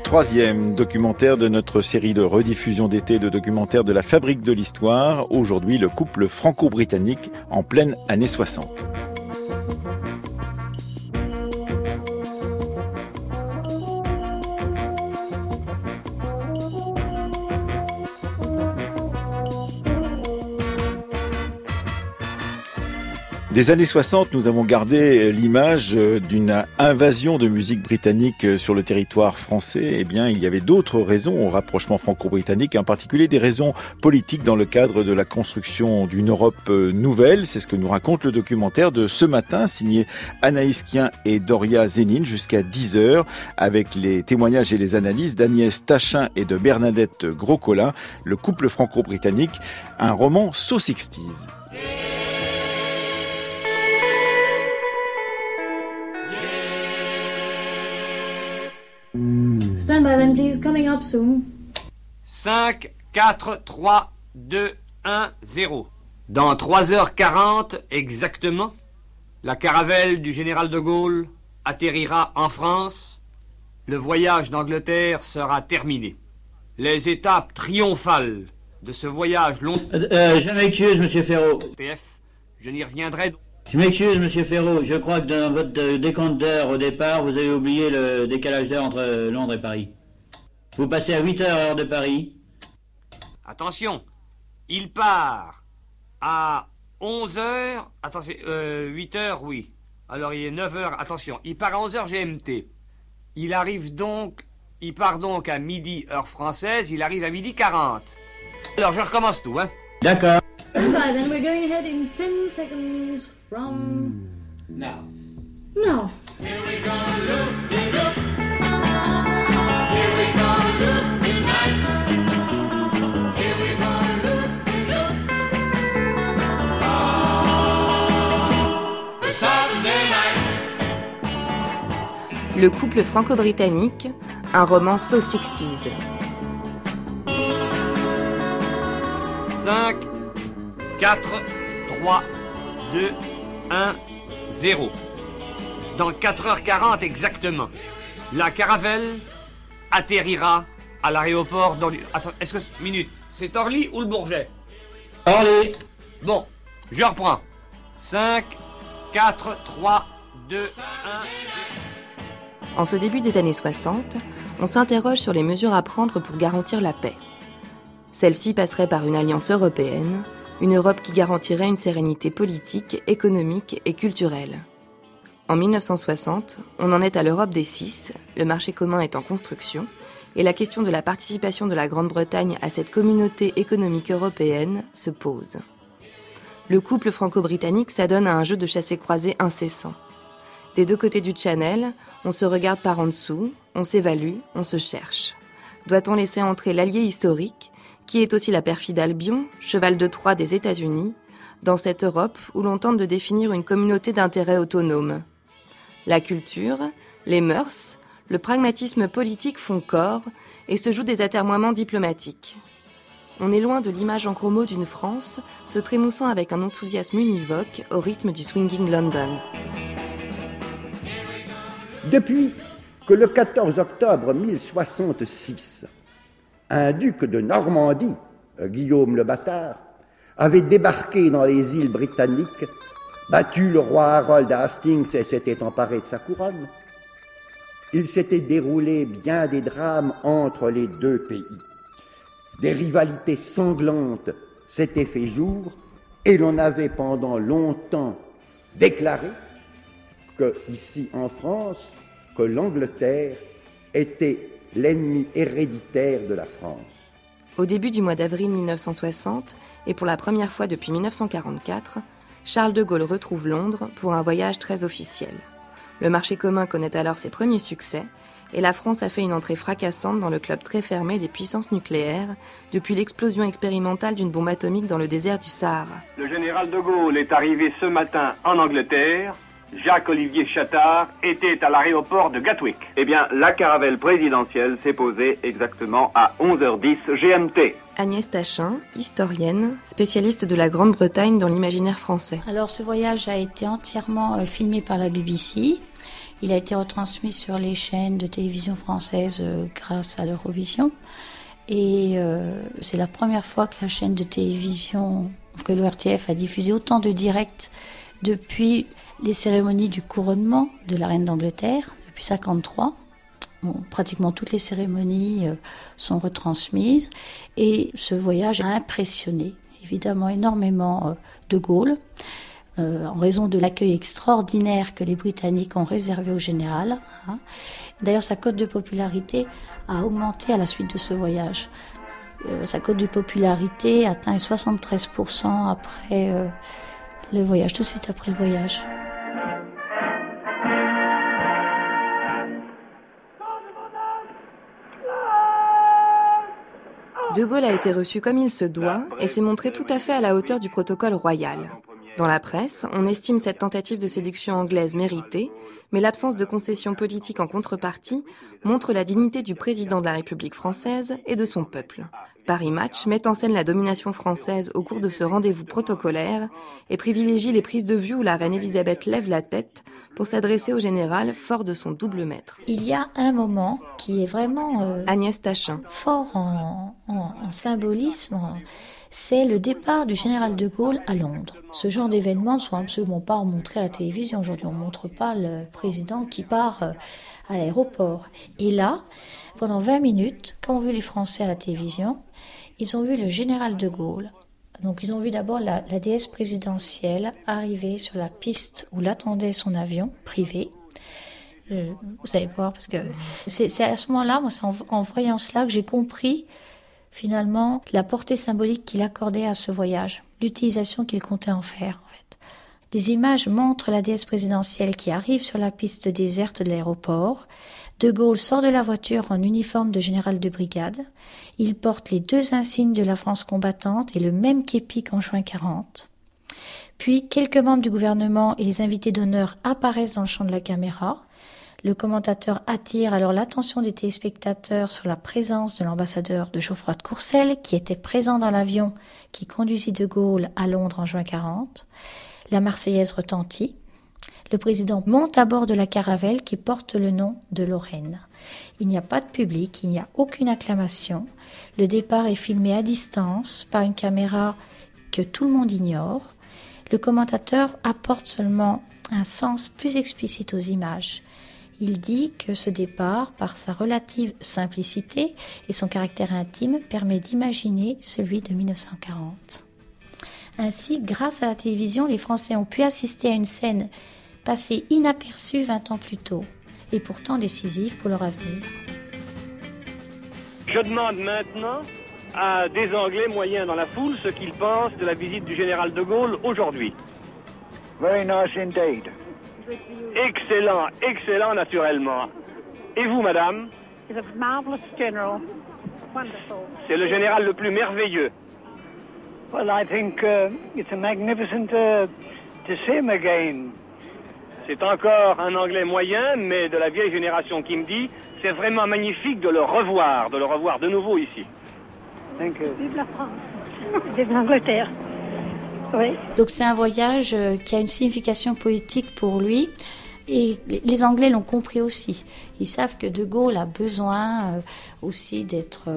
troisième documentaire de notre série de rediffusion d'été de documentaires de la Fabrique de l'Histoire. Aujourd'hui, le couple franco-britannique en pleine année 60. Des années 60, nous avons gardé l'image d'une invasion de musique britannique sur le territoire français. Eh bien, il y avait d'autres raisons au rapprochement franco-britannique, en particulier des raisons politiques dans le cadre de la construction d'une Europe nouvelle. C'est ce que nous raconte le documentaire de ce matin, signé Anaïs Kien et Doria Zénine, jusqu'à 10h, avec les témoignages et les analyses d'Agnès Tachin et de Bernadette Groscolin, le couple franco-britannique, un roman So 60s. Stand by then, please. Coming up soon. 5, 4, 3, 2, 1, 0. Dans 3h40 exactement, la caravelle du général de Gaulle atterrira en France. Le voyage d'Angleterre sera terminé. Les étapes triomphales de ce voyage long... Je m'excuse, monsieur Ferraud. Je n'y reviendrai... Je m'excuse, monsieur Ferraud. Je crois que dans votre décompte d'heures au départ, vous avez oublié le décalage d'heure entre Londres et Paris. Vous passez à 8h heure de Paris. Attention, il part à 11h. Attention, 8h, oui. Alors il est 9h. Attention, il part à 11h GMT. Il part donc à midi heure française. Il arrive à 12h40. Alors je recommence tout, hein. D'accord. Stand by then. We're going ahead in 10 seconds from... Now. Now. Here we go, loop de loop. Here we go, loop tonight. Here we go, loop de loop. Oh, the Sunday night. Le couple franco-britannique, un roman So 60s. 5, 4, 3, 2, 1, 0. Dans 4h40 exactement, la caravelle atterrira à l'aéroport d'Orly. Attends, minute, c'est Orly ou le Bourget? Orly. Bon, je reprends. 5, 4, 3, 2, 1, 0. En ce début des années 60, on s'interroge sur les mesures à prendre pour garantir la paix. Celle-ci passerait par une alliance européenne, une Europe qui garantirait une sérénité politique, économique et culturelle. En 1960, on en est à l'Europe des 6, le marché commun est en construction, et la question de la participation de la Grande-Bretagne à cette communauté économique européenne se pose. Le couple franco-britannique s'adonne à un jeu de chassé-croisé incessant. Des deux côtés du Channel, on se regarde par en dessous, on s'évalue, on se cherche. Doit-on laisser entrer l'allié historique, qui est aussi la perfide Albion, cheval de Troie des États-Unis, dans cette Europe où l'on tente de définir une communauté d'intérêts autonomes? La culture, les mœurs, le pragmatisme politique font corps et se jouent des atermoiements diplomatiques. On est loin de l'image en chromo d'une France se trémoussant avec un enthousiasme univoque au rythme du swinging London. Depuis que le 14 octobre 1066, un duc de Normandie, Guillaume le Bâtard, avait débarqué dans les îles britanniques, battu le roi Harold à Hastings et s'était emparé de sa couronne, il s'était déroulé bien des drames entre les deux pays. Des rivalités sanglantes s'étaient fait jour et l'on avait pendant longtemps déclaré que, ici en France, que l'Angleterre était l'ennemi héréditaire de la France. Au début du mois d'avril 1960, et pour la première fois depuis 1944, Charles de Gaulle retrouve Londres pour un voyage très officiel. Le marché commun connaît alors ses premiers succès, et la France a fait une entrée fracassante dans le club très fermé des puissances nucléaires depuis l'explosion expérimentale d'une bombe atomique dans le désert du Sahara. Le général de Gaulle est arrivé ce matin en Angleterre. Jacques-Olivier Chattard était à l'aéroport de Gatwick. Eh bien, la caravelle présidentielle s'est posée exactement à 11h10 GMT. Agnès Tachin, historienne, spécialiste de la Grande-Bretagne dans l'imaginaire français. Alors, ce voyage a été entièrement filmé par la BBC. Il a été retransmis sur les chaînes de télévision françaises grâce à l'Eurovision. Et c'est la première fois que la chaîne de télévision, que l'ORTF a diffusé autant de directs depuis les cérémonies du couronnement de la reine d'Angleterre, depuis 1953. Bon, pratiquement toutes les cérémonies sont retransmises. Et ce voyage a impressionné évidemment énormément de Gaulle, en raison de l'accueil extraordinaire que les Britanniques ont réservé au général. D'ailleurs, sa cote de popularité a augmenté à la suite de ce voyage. Sa cote de popularité atteint 73% après le voyage, tout de suite après le voyage. De Gaulle a été reçu comme il se doit et s'est montré tout à fait à la hauteur du protocole royal. Dans la presse, on estime cette tentative de séduction anglaise méritée, mais l'absence de concessions politiques en contrepartie montre la dignité du président de la République française et de son peuple. Paris Match met en scène la domination française au cours de ce rendez-vous protocolaire et privilégie les prises de vue où la reine Elisabeth lève la tête pour s'adresser au général fort de son double maître. Il y a un moment qui est vraiment Agnès Tachin. Fort en symbolisme, c'est le départ du général de Gaulle à Londres. Ce genre d'événements ne sont absolument pas montrés à la télévision. Aujourd'hui, on ne montre pas le président qui part à l'aéroport. Et là, pendant 20 minutes, quand on vu les Français à la télévision, ils ont vu le général de Gaulle. Donc, ils ont vu d'abord la déesse présidentielle arriver sur la piste où l'attendait son avion privé. Vous allez voir, parce que c'est à ce moment-là, moi, c'est en voyant cela que j'ai compris finalement la portée symbolique qu'il accordait à ce voyage, l'utilisation qu'il comptait en faire en fait. Des images montrent la déesse présidentielle qui arrive sur la piste déserte de l'aéroport. De Gaulle sort de la voiture en uniforme de général de brigade. Il porte les 2 insignes de la France combattante et le même képi qu'en juin 40. Puis quelques membres du gouvernement et les invités d'honneur apparaissent dans le champ de la caméra. Le commentateur attire alors l'attention des téléspectateurs sur la présence de l'ambassadeur de Geoffroy de Courcelles, qui était présent dans l'avion qui conduisit de Gaulle à Londres en juin 40. La Marseillaise retentit. Le président monte à bord de la caravelle qui porte le nom de Lorraine. Il n'y a pas de public, il n'y a aucune acclamation. Le départ est filmé à distance par une caméra que tout le monde ignore. Le commentateur apporte seulement un sens plus explicite aux images. Il dit que ce départ, par sa relative simplicité et son caractère intime, permet d'imaginer celui de 1940. Ainsi, grâce à la télévision, les Français ont pu assister à une scène passée inaperçue 20 ans plus tôt, et pourtant décisive pour leur avenir. Je demande maintenant à des Anglais moyens dans la foule ce qu'ils pensent de la visite du général de Gaulle aujourd'hui. Very nice indeed. Excellent, excellent naturellement. Et vous, madame? He's a marvelous general. Wonderful. C'est le général le plus merveilleux. Well, I think it's a magnificent to see him again. C'est encore un Anglais moyen, mais de la vieille génération qui me dit, c'est vraiment magnifique de le revoir de nouveau ici. Thank you. Vive la France. Vive l'Angleterre. Oui. Donc c'est un voyage qui a une signification poétique pour lui et les Anglais l'ont compris aussi. Ils savent que De Gaulle a besoin aussi d'être...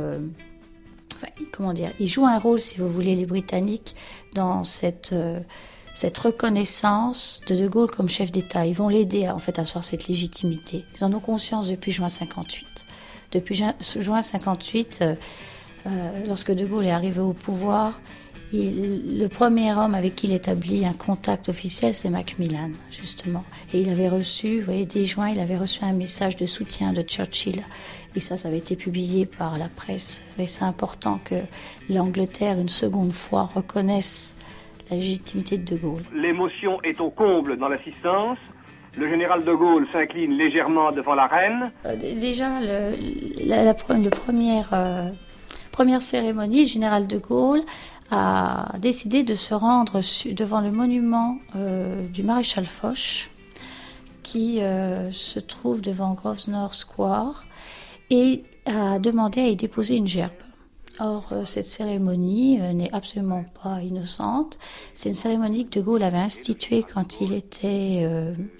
il joue un rôle, si vous voulez, les Britanniques, dans cette reconnaissance de Gaulle comme chef d'État. Ils vont l'aider en fait à asseoir cette légitimité. Ils en ont conscience depuis juin 58. Depuis juin 58, lorsque De Gaulle est arrivé au pouvoir, le premier homme avec qui il établit un contact officiel, c'est Macmillan, justement. Et il avait reçu, vous voyez, dès juin, il avait reçu un message de soutien de Churchill. Et ça avait été publié par la presse. Et c'est important que l'Angleterre, une seconde fois, reconnaisse la légitimité de Gaulle. L'émotion est au comble dans l'assistance. Le général de Gaulle s'incline légèrement devant la reine. Déjà, la première cérémonie, le général de Gaulle a décidé de se rendre devant le monument du maréchal Foch, qui se trouve devant Grosvenor Square, et a demandé à y déposer une gerbe. Or, cette cérémonie n'est absolument pas innocente. C'est une cérémonie que De Gaulle avait instituée quand il était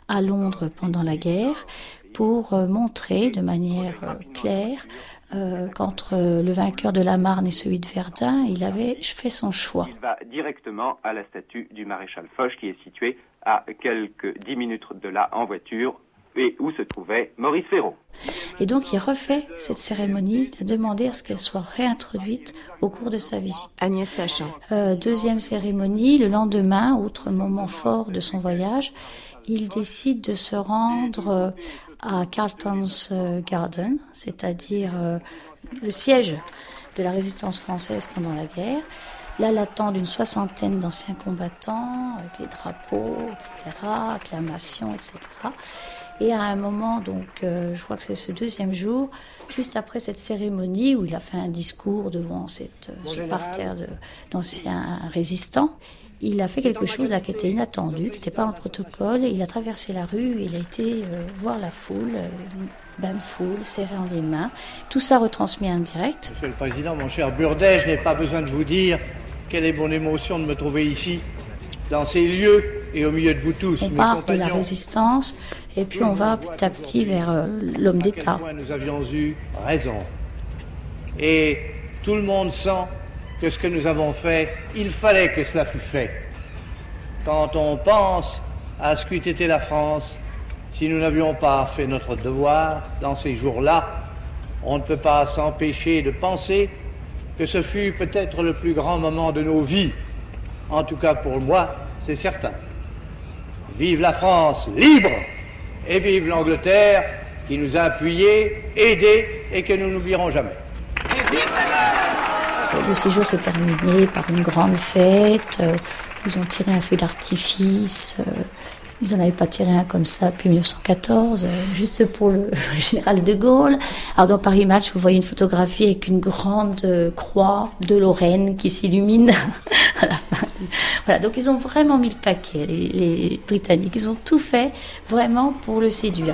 à Londres pendant la guerre pour montrer de manière claire qu'entre le vainqueur de la Marne et celui de Verdun, il avait fait son choix. Il va directement à la statue du maréchal Foch qui est située à quelques 10 minutes de là en voiture et où se trouvait Maurice Féraud. Et donc il refait cette cérémonie, il a demandé à ce qu'elle soit réintroduite au cours de sa visite. Agnès Tachin. Deuxième cérémonie, le lendemain, autre moment fort de son voyage, il décide de se rendre à Carlton's Garden, c'est-à-dire le siège de la résistance française pendant la guerre. Là, l'attendent une 60aine d'anciens combattants, avec les drapeaux, etc., acclamations, etc. Et à un moment, donc, je crois que c'est ce deuxième jour, juste après cette cérémonie où il a fait un discours devant ce parterre d'anciens résistants, il a fait quelque chose qui était inattendu, qui n'était pas dans le protocole. Il a traversé la rue, il a été voir la foule, une bonne foule, serrée en les mains. Tout ça retransmis en direct. Monsieur le Président, mon cher Burdet, je n'ai pas besoin de vous dire quelle est mon émotion de me trouver ici, dans ces lieux et au milieu de vous tous. On part de la résistance et puis on va petit à petit vers l'homme d'État. Nous avions eu raison. Et tout le monde sent que ce que nous avons fait, il fallait que cela fût fait. Quand on pense à ce qu'eût été la France, si nous n'avions pas fait notre devoir dans ces jours-là, on ne peut pas s'empêcher de penser que ce fut peut-être le plus grand moment de nos vies. En tout cas pour moi, c'est certain. Vive la France libre et vive l'Angleterre qui nous a appuyés, aidés et que nous n'oublierons jamais. Le séjour s'est terminé par une grande fête. Ils ont tiré un feu d'artifice. Ils n'en avaient pas tiré un comme ça depuis 1914, juste pour le général de Gaulle. Alors dans Paris Match, vous voyez une photographie avec une grande croix de Lorraine qui s'illumine à la fin. Voilà, donc ils ont vraiment mis le paquet, les Britanniques. Ils ont tout fait vraiment pour le séduire.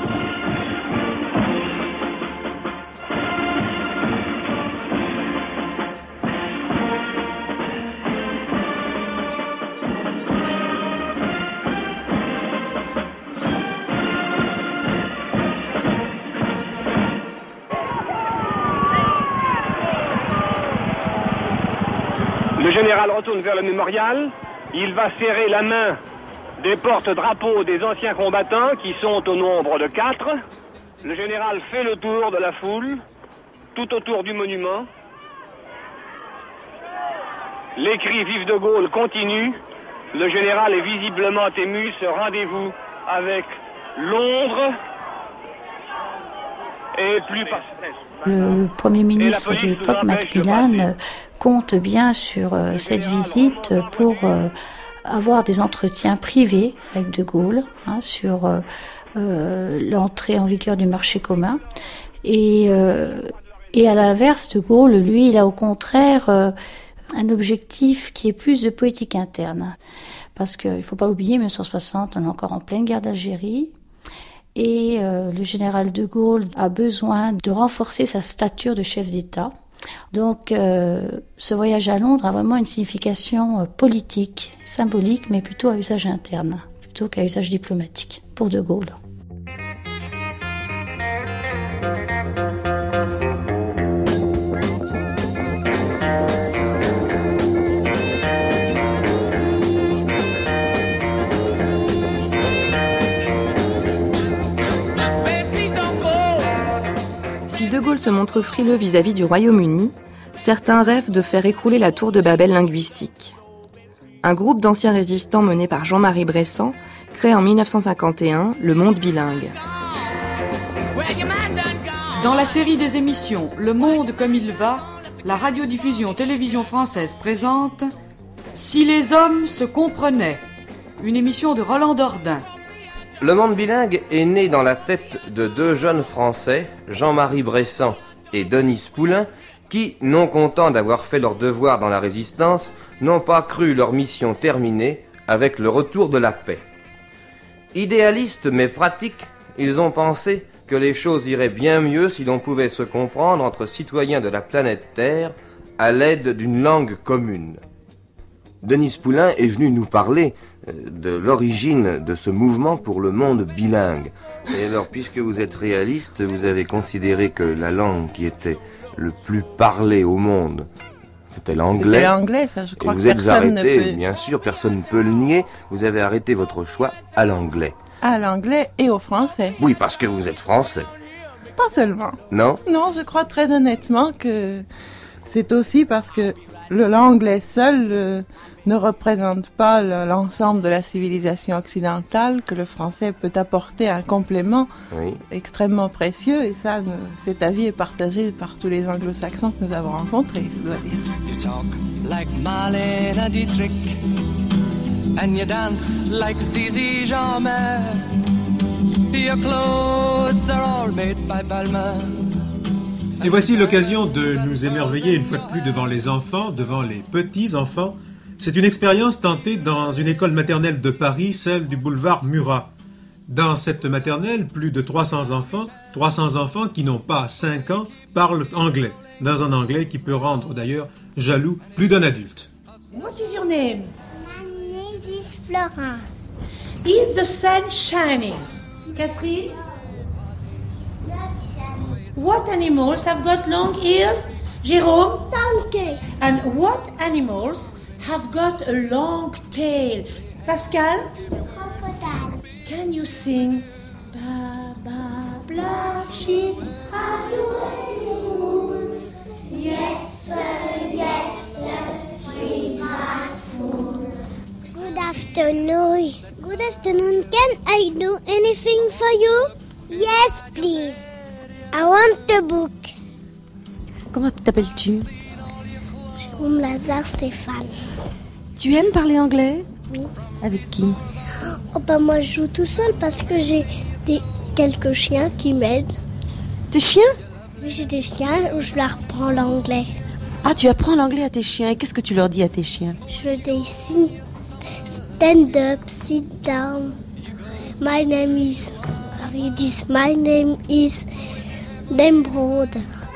Le général retourne vers le mémorial. Il va serrer la main des porte-drapeaux des anciens combattants qui sont au nombre de 4. Le général fait le tour de la foule, tout autour du monument. Les cris Vive de Gaulle continuent. Le général est visiblement ému. Ce rendez-vous avec Londres et plus pas. Le Premier ministre de l'époque, Macmillan, compte bien sur cette visite pour avoir des entretiens privés avec De Gaulle sur l'entrée en vigueur du marché commun. Et à l'inverse, De Gaulle, lui, il a au contraire un objectif qui est plus de politique interne. Parce qu'il ne faut pas l'oublier, 1960, on est encore en pleine guerre d'Algérie. Et le général de Gaulle a besoin de renforcer sa stature de chef d'État. Donc ce voyage à Londres a vraiment une signification politique, symbolique, mais plutôt à usage interne, plutôt qu'à usage diplomatique pour de Gaulle. Si De Gaulle se montre frileux vis-à-vis du Royaume-Uni, certains rêvent de faire écrouler la tour de Babel linguistique. Un groupe d'anciens résistants mené par Jean-Marie Bressan crée en 1951 le Monde bilingue. Dans la série des émissions Le Monde comme il va, la radiodiffusion-télévision française présente Si les hommes se comprenaient, une émission de Roland Dordain. Le Monde bilingue est né dans la tête de deux jeunes Français, Jean-Marie Bressan et Denis Poulain, qui, non contents d'avoir fait leur devoir dans la résistance, n'ont pas cru leur mission terminée avec le retour de la paix. Idéalistes mais pratiques, ils ont pensé que les choses iraient bien mieux si l'on pouvait se comprendre entre citoyens de la planète Terre à l'aide d'une langue commune. Denis Poulain est venu nous parler de l'origine de ce mouvement pour le monde bilingue. Et alors, puisque vous êtes réaliste, vous avez considéré que la langue qui était le plus parlée au monde, c'était l'anglais. C'était l'anglais, ça, je crois et que vous êtes personne arrêté, ne peut... bien sûr, personne ne peut le nier, vous avez arrêté votre choix à l'anglais. À l'anglais et au français. Oui, parce que vous êtes français. Pas seulement. Non? Non, je crois très honnêtement que c'est aussi parce que l'anglais seul ne représente pas l'ensemble de la civilisation occidentale, que le français peut apporter un complément extrêmement précieux, et ça, cet avis est partagé par tous les anglo-saxons que nous avons rencontrés, je dois dire. You talk like Marlene Dietrich, and you dance like Zizi Jeanmaire. Your clothes are all made by Balmain. Et voici l'occasion de nous émerveiller une fois de plus devant les enfants, devant les petits-enfants. C'est une expérience tentée dans une école maternelle de Paris, celle du boulevard Murat. Dans cette maternelle, plus de 300 enfants qui n'ont pas 5 ans parlent anglais, dans un anglais qui peut rendre d'ailleurs jaloux plus d'un adulte. What is your name? My name is Florence. Is the sun shining? Catherine? What animals have got long ears? Jérôme? Donkey. And what animals have got a long tail? Pascal? Crocodile. Can you sing? Ba, ba, black sheep. Have you any wool? Yes, sir, three bags full. Good afternoon. Good afternoon. Can I do anything for you? Yes, please. I want the book. Comment t'appelles-tu? Jérôme Lazare Stéphane. Tu aimes parler anglais? Oui. Avec qui? Oh ben moi je joue tout seul parce que j'ai quelques chiens qui m'aident. Tes chiens? Oui, j'ai des chiens où je leur apprends l'anglais. Ah, tu apprends l'anglais à tes chiens. Et qu'est-ce que tu leur dis à tes chiens? Je dis stand up, sit down. My name is... Alors ils disent my name is... Nemrod.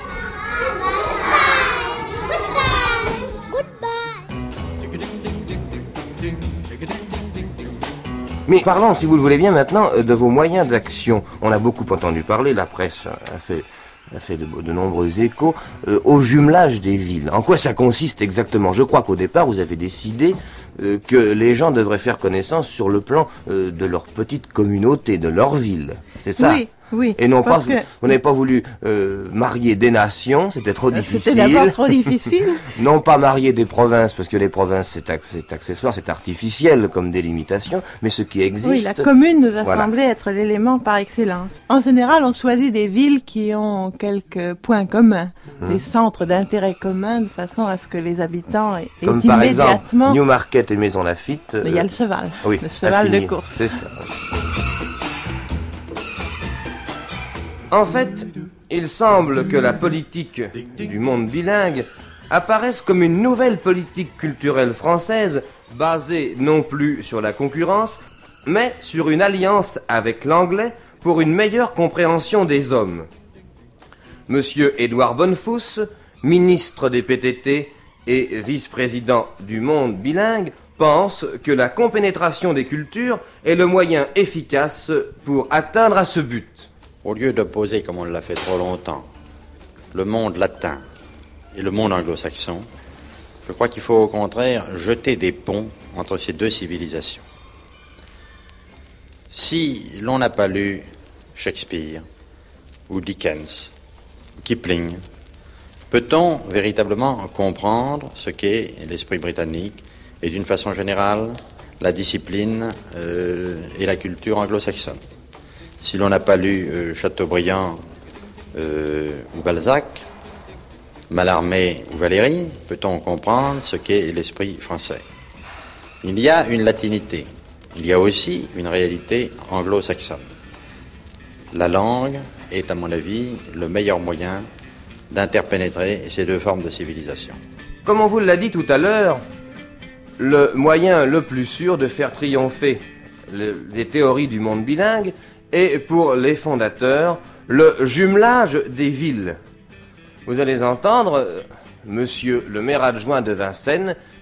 Mais parlons, si vous le voulez bien maintenant, de vos moyens d'action. On a beaucoup entendu parler, la presse a fait de nombreux échos, au jumelage des villes. En quoi ça consiste exactement? Je crois qu'au départ, vous avez décidé que les gens devraient faire connaissance sur le plan de leur petite communauté, de leur ville. C'est ça? Oui. Oui, et non pas, que... vous n'avez pas voulu marier des nations, c'était trop difficile. C'était d'abord trop difficile. Non pas marier des provinces, parce que les provinces c'est accessoire, c'est artificiel comme délimitation, mais ce qui existe... Oui, la commune nous a semblé être l'élément par excellence. En général, on choisit des villes qui ont quelques points communs, des centres d'intérêt commun, de façon à ce que les habitants aient comme immédiatement... par exemple Newmarket et Maison Lafitte. Il y a le cheval, oui, le cheval de course. C'est ça. En fait, il semble que la politique du monde bilingue apparaisse comme une nouvelle politique culturelle française basée non plus sur la concurrence, mais sur une alliance avec l'anglais pour une meilleure compréhension des hommes. Monsieur Édouard Bonnefous, ministre des PTT et vice-président du monde bilingue, pense que la compénétration des cultures est le moyen efficace pour atteindre à ce but. Au lieu d'opposer, comme on l'a fait trop longtemps, le monde latin et le monde anglo-saxon, je crois qu'il faut au contraire jeter des ponts entre ces deux civilisations. Si l'on n'a pas lu Shakespeare, ou Dickens, ou Kipling, peut-on véritablement comprendre ce qu'est l'esprit britannique et d'une façon générale la discipline et la culture anglo-saxonne? Si l'on n'a pas lu Chateaubriand ou Balzac, Mallarmé ou Valéry, peut-on comprendre ce qu'est l'esprit français? Il y a une latinité, il y a aussi une réalité anglo-saxonne. La langue est, à mon avis, le meilleur moyen d'interpénétrer ces deux formes de civilisation. Comme on vous l'a dit tout à l'heure, le moyen le plus sûr de faire triompher les théories du monde bilingue est, pour les fondateurs, le jumelage des villes. Vous allez entendre monsieur le maire adjoint de Vincennes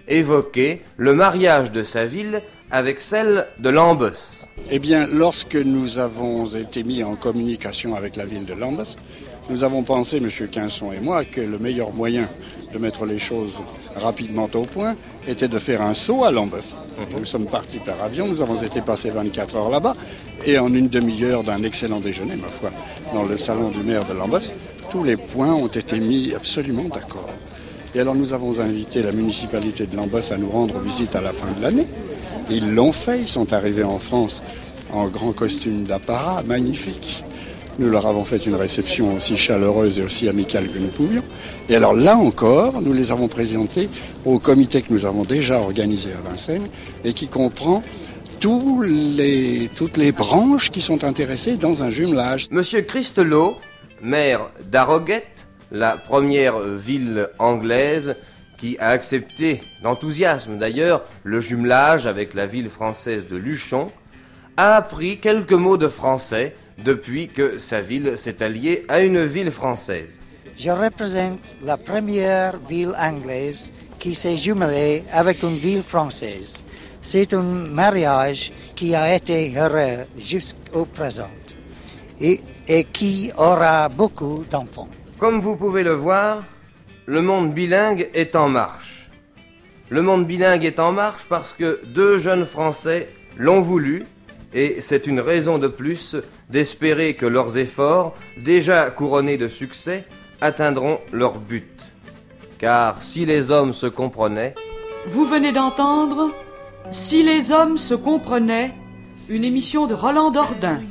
évoquer le mariage de sa ville avec celle de Lambeth. Eh bien, lorsque nous avons été mis en communication avec la ville de Lambeth, nous avons pensé, M. Quinson et moi, que le meilleur moyen de mettre les choses rapidement au point était de faire un saut à Lambeth. Nous sommes partis par avion, nous avons été passés 24 heures là-bas, et en une demi-heure d'un excellent déjeuner, ma foi, dans le salon du maire de Lambeth, tous les points ont été mis absolument d'accord. Et alors nous avons invité la municipalité de Lambeth à nous rendre visite à la fin de l'année. Ils l'ont fait, ils sont arrivés en France en grand costume d'apparat, magnifique. Nous leur avons fait une réception aussi chaleureuse et aussi amicale que nous pouvions. Et alors là encore, nous les avons présentés au comité que nous avons déjà organisé à Vincennes et qui comprend toutes les branches qui sont intéressées dans un jumelage. Monsieur Christelot, maire d'Harrogate, la première ville anglaise qui a accepté d'enthousiasme d'ailleurs le jumelage avec la ville française de Luchon, a appris quelques mots de français depuis que sa ville s'est alliée à une ville française. Je représente la première ville anglaise qui s'est jumelée avec une ville française. C'est un mariage qui a été heureux jusqu'au présent et qui aura beaucoup d'enfants. Comme vous pouvez le voir, le monde bilingue est en marche. Le monde bilingue est en marche parce que 2 jeunes Français l'ont voulu et c'est une raison de plus d'espérer que leurs efforts, déjà couronnés de succès, atteindront leur but. Car si les hommes se comprenaient... Vous venez d'entendre « Si les hommes se comprenaient », une émission de Roland Dordain.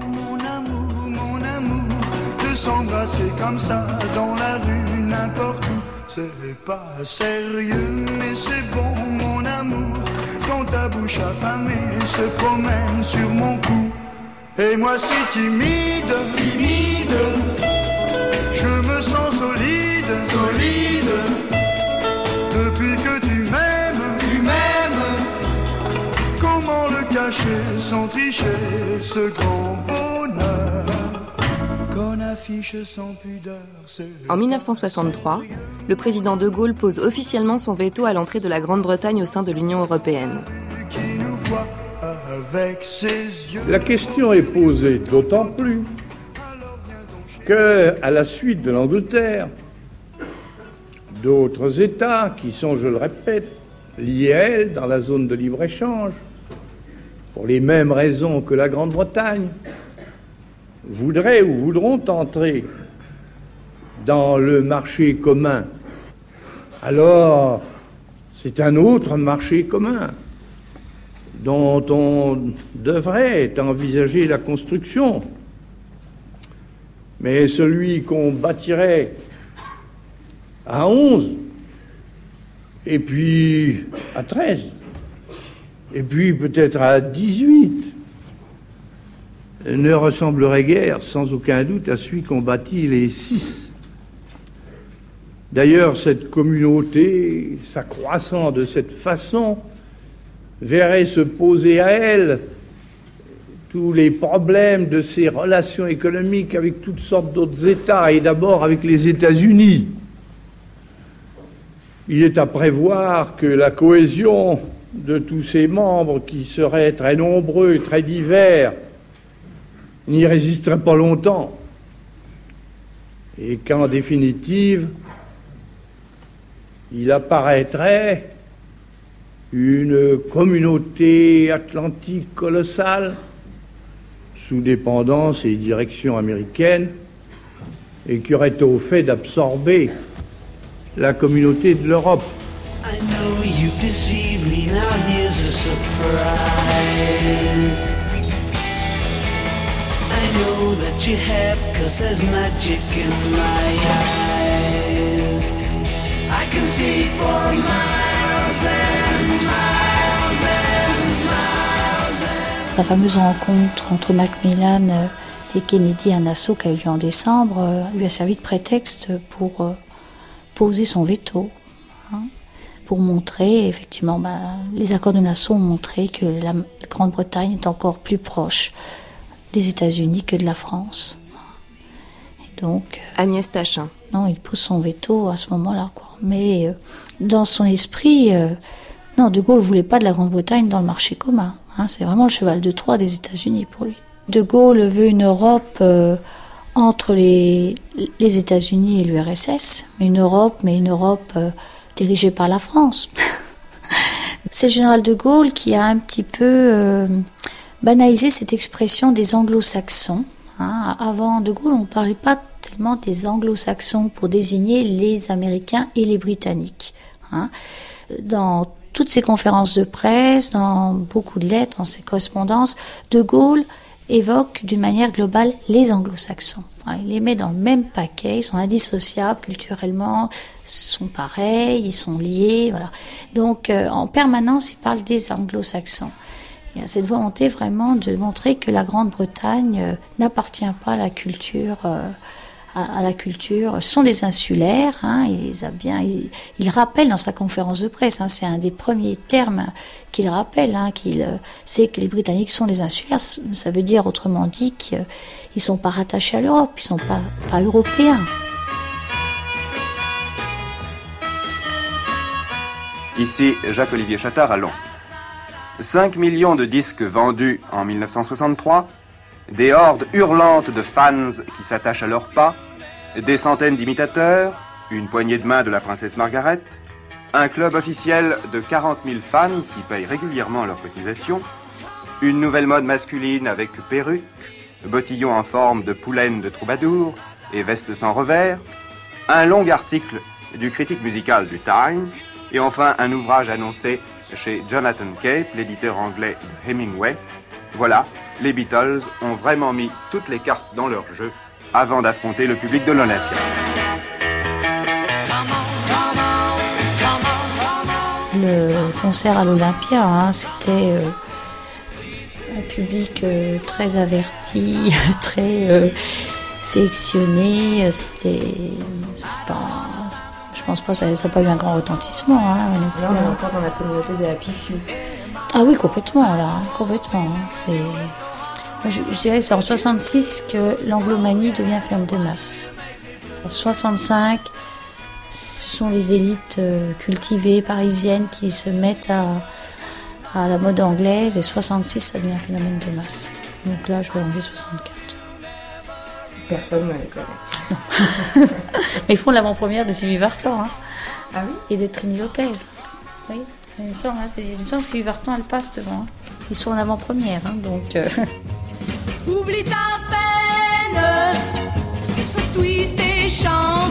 De s'embrasser comme ça dans la rue, n'importe où, c'est pas sérieux, mais c'est bon, mon amour. Quand ta bouche affamée se promène sur mon cou, et moi si timide, je me sens solide, depuis que tu m'aimes, comment le cacher sans tricher, ce grand bonheur qu'on affiche sans pudeur. En 1963, le président de Gaulle pose officiellement son veto à l'entrée de la Grande-Bretagne au sein de l'Union européenne. La question est posée d'autant plus que, à la suite de l'Angleterre, d'autres États qui sont, je le répète, liés à elle dans la zone de libre-échange, pour les mêmes raisons que la Grande-Bretagne, voudraient ou voudront entrer dans le marché commun. Alors, c'est un autre marché commun dont on devrait envisager la construction. Mais celui qu'on bâtirait à 11, et puis à 13, et puis peut-être à 18, ne ressemblerait guère, sans aucun doute, à celui qu'on bâtit les 6. D'ailleurs, cette communauté, s'accroissant de cette façon, verrait se poser à elle tous les problèmes de ses relations économiques avec toutes sortes d'autres États, et d'abord avec les États-Unis. Il est à prévoir que la cohésion de tous ces membres, qui seraient très nombreux et très divers, n'y résisterait pas longtemps, et qu'en définitive, il apparaîtrait une communauté atlantique colossale, sous dépendance et direction américaine, et qui aurait au fait d'absorber la communauté de l'Europe. I know you deceived me, now here's a surprise. I know that you have, 'cause there's magic in my eyes. I can see for miles and miles and miles and... La fameuse rencontre entre Macmillan et Kennedy à Nassau qui a eu lieu en décembre lui a servi de prétexte pour poser son veto, pour montrer, effectivement, les accords de Nassau ont montré que la Grande-Bretagne est encore plus proche des États-Unis que de la France. Et donc, Agnès Tachin. Non, il pose son veto à ce moment-là, quoi. Mais dans son esprit, non, De Gaulle ne voulait pas de la Grande-Bretagne dans le marché commun. C'est vraiment le cheval de Troie des États-Unis pour lui. De Gaulle veut une Europe entre les États-Unis et l'URSS, mais une Europe dirigée par la France. C'est le général de Gaulle qui a un petit peu banalisé cette expression des anglo-saxons. Avant de Gaulle, on ne parlait pas tellement des anglo-saxons pour désigner les Américains et les Britanniques. Dans toutes ses conférences de presse, dans beaucoup de lettres, dans ses correspondances, de Gaulle évoque d'une manière globale les anglo-saxons. Il les met dans le même paquet, ils sont indissociables culturellement, ils sont pareils, ils sont liés. Voilà. Donc en permanence, il parle des anglo-saxons. Il y a cette volonté vraiment de montrer que la Grande-Bretagne n'appartient pas à la culture. Ce sont des insulaires. Il rappelle dans sa conférence de presse, c'est un des premiers termes qu'il rappelle, c'est que les Britanniques sont des insulaires. Ça veut dire, autrement dit, qu'ils ne sont pas rattachés à l'Europe, ils ne sont pas européens. Ici Jacques-Olivier Chattard à Londres. 5 millions de disques vendus en 1963, des hordes hurlantes de fans qui s'attachent à leurs pas, des centaines d'imitateurs, une poignée de main de la princesse Margaret, un club officiel de 40 000 fans qui payent régulièrement leurs cotisations, une nouvelle mode masculine avec perruque, bottillons en forme de poulaine de troubadour et veste sans revers, un long article du critique musical du Times, et enfin un ouvrage annoncé chez Jonathan Cape, l'éditeur anglais de Hemingway. Voilà, les Beatles ont vraiment mis toutes les cartes dans leur jeu avant d'affronter le public de l'Olympia. Le concert à l'Olympia, c'était un public très averti, très sélectionné. Je pense pas, ça n'a pas eu un grand retentissement. Là, on est encore dans la communauté de Happy Few. Ah oui, complètement, là, complètement. Je dirais que c'est en 66 que l'anglomanie devient ferme de masse. En 65, ce sont les élites cultivées, parisiennes, qui se mettent à la mode anglaise, et 66, ça devient un phénomène de masse. Donc là, je vais enlever 64. Personne ne les savait. Non. Mais ils font l'avant-première de Sylvie Vartan. Ah oui? Et de Trini Lopez. Oui, il me semble que Sylvie Vartan, elle passe devant. Ils sont en avant-première, donc... Oublie ta peine, twist et chante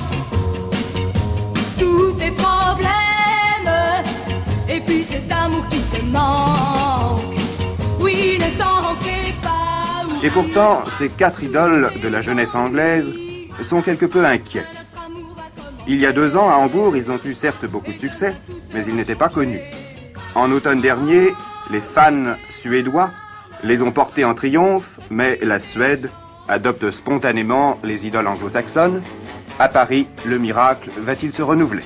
tous tes problèmes, et puis cet amour qui te manque. Oui, ne t'en fais pas. Et pourtant, ces 4 idoles de la jeunesse anglaise sont quelque peu inquiets. Il y a 2 ans, à Hambourg, ils ont eu certes beaucoup de succès, mais ils n'étaient pas connus. En automne dernier, les fans suédois les ont portés en triomphe, mais la Suède adopte spontanément les idoles anglo-saxonnes. À Paris, le miracle va-t-il se renouveler?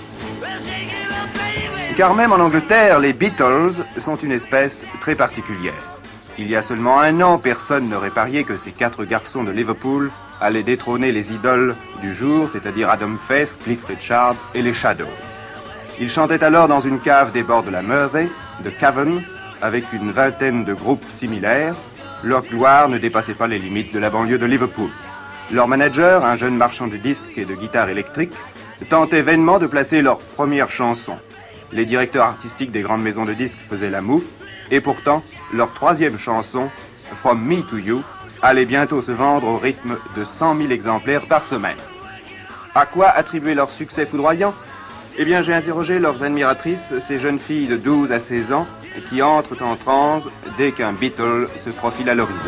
Car même en Angleterre, les Beatles sont une espèce très particulière. Il y a seulement 1 an, personne n'aurait parié que ces 4 garçons de Liverpool allaient détrôner les idoles du jour, c'est-à-dire Adam Faith, Cliff Richard et les Shadows. Ils chantaient alors dans une cave des bords de la Mersey, de Cavan, avec une vingtaine de groupes similaires. Leur gloire ne dépassait pas les limites de la banlieue de Liverpool. Leur manager, un jeune marchand de disques et de guitares électriques, tentait vainement de placer leur première chanson. Les directeurs artistiques des grandes maisons de disques faisaient la moue, et pourtant, leur 3e chanson, From Me to You, allait bientôt se vendre au rythme de 100 000 exemplaires par semaine. À quoi attribuer leur succès foudroyant? Eh bien, j'ai interrogé leurs admiratrices, ces jeunes filles de 12 à 16 ans, qui entrent en transe dès qu'un Beatle se profile à l'horizon.